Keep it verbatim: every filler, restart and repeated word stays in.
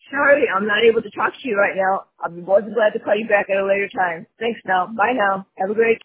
Sorry, I'm not able to talk to you right now. I'll be more than glad to call you back at a later time. Thanks now. Bye now. Have a great